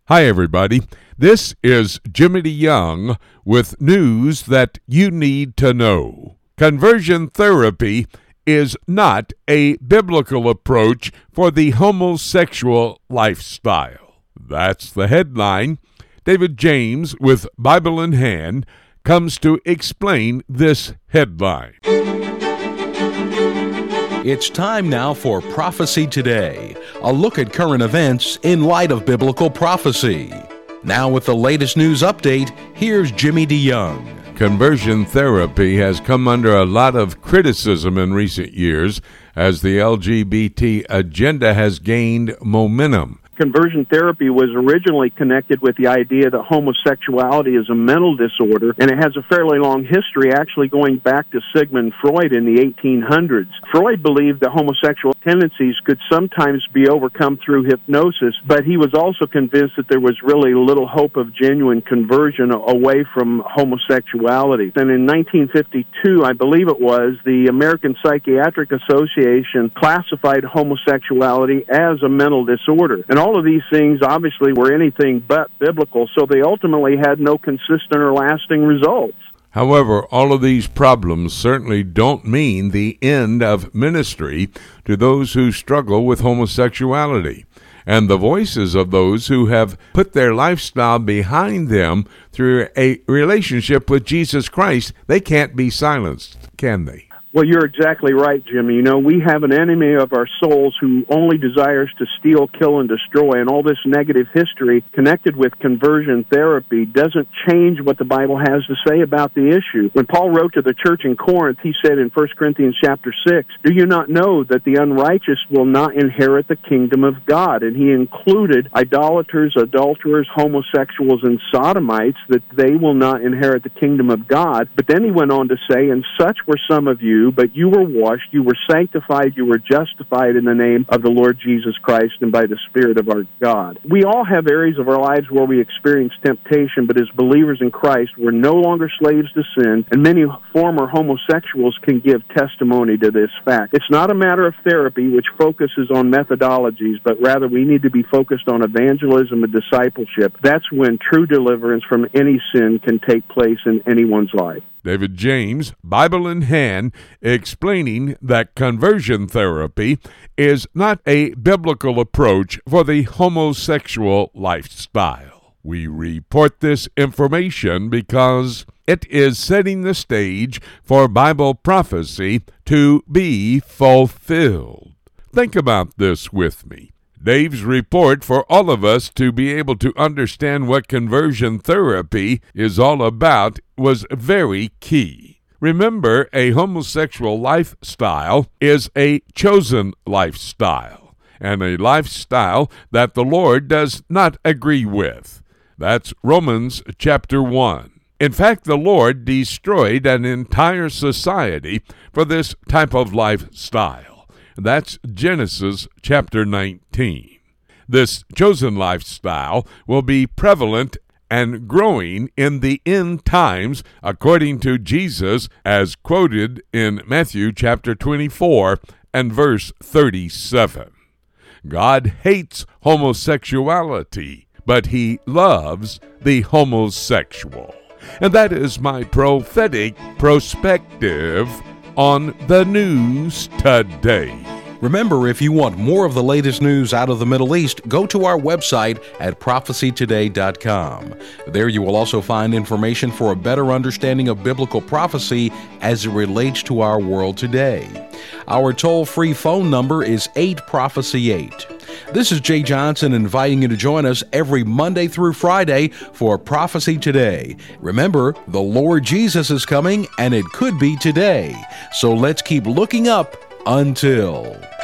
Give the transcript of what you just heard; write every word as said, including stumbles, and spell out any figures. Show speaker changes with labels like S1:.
S1: Hi, everybody. This is Jimmy DeYoung with news that you need to know. Conversion therapy is not a biblical approach for the homosexual lifestyle. That's the headline. David James, with Bible in hand, comes to explain this headline.
S2: It's time now for Prophecy Today, a look at current events in light of biblical prophecy. Now with the latest news update, here's Jimmy DeYoung.
S1: Conversion therapy has come under a lot of criticism in recent years as the L G B T agenda has gained momentum.
S3: Conversion therapy was originally connected with the idea that homosexuality is a mental disorder, and it has a fairly long history, actually going back to Sigmund Freud in the eighteen hundreds. Freud believed that homosexual tendencies could sometimes be overcome through hypnosis, but he was also convinced that there was really little hope of genuine conversion away from homosexuality. And in nineteen fifty-two, I believe it was, the American Psychiatric Association classified homosexuality as a mental disorder. And all All of these things obviously were anything but biblical, so they ultimately had no consistent or lasting results.
S1: However, all of these problems certainly don't mean the end of ministry to those who struggle with homosexuality. And the voices of those who have put their lifestyle behind them through a relationship with Jesus Christ, they can't be silenced, can they?
S3: Well, you're exactly right, Jimmy. You know, we have an enemy of our souls who only desires to steal, kill, and destroy, and all this negative history connected with conversion therapy doesn't change what the Bible has to say about the issue. When Paul wrote to the church in Corinth, he said in First Corinthians chapter six, "Do you not know that the unrighteous will not inherit the kingdom of God?" And he included idolaters, adulterers, homosexuals, and sodomites, that they will not inherit the kingdom of God. But then he went on to say, "And such were some of you, but you were washed, you were sanctified, you were justified in the name of the Lord Jesus Christ and by the Spirit of our God." We all have areas of our lives where we experience temptation, but as believers in Christ, we're no longer slaves to sin, and many former homosexuals can give testimony to this fact. It's not a matter of therapy, which focuses on methodologies, but rather we need to be focused on evangelism and discipleship. That's when true deliverance from any sin can take place in anyone's life.
S1: David James, Bible in hand, explaining that conversion therapy is not a biblical approach for the homosexual lifestyle. We report this information because it is setting the stage for Bible prophecy to be fulfilled. Think about this with me. Dave's report for all of us to be able to understand what conversion therapy is all about was very key. Remember, a homosexual lifestyle is a chosen lifestyle, and a lifestyle that the Lord does not agree with. That's Romans chapter one. In fact, the Lord destroyed an entire society for this type of lifestyle. That's Genesis chapter nineteen. This chosen lifestyle will be prevalent and growing in the end times, according to Jesus, as quoted in Matthew chapter twenty-four and verse thirty-seven. God hates homosexuality, but he loves the homosexual. And that is my prophetic perspective on the news today.
S2: Remember, if you want more of the latest news out of the Middle East, go to our website at prophecy today dot com. There you will also find information for a better understanding of biblical prophecy as it relates to our world today. Our toll-free phone number is eight prophecy eight. This is Jay Johnson inviting you to join us every Monday through Friday for Prophecy Today. Remember, the Lord Jesus is coming, and it could be today. So let's keep looking up until...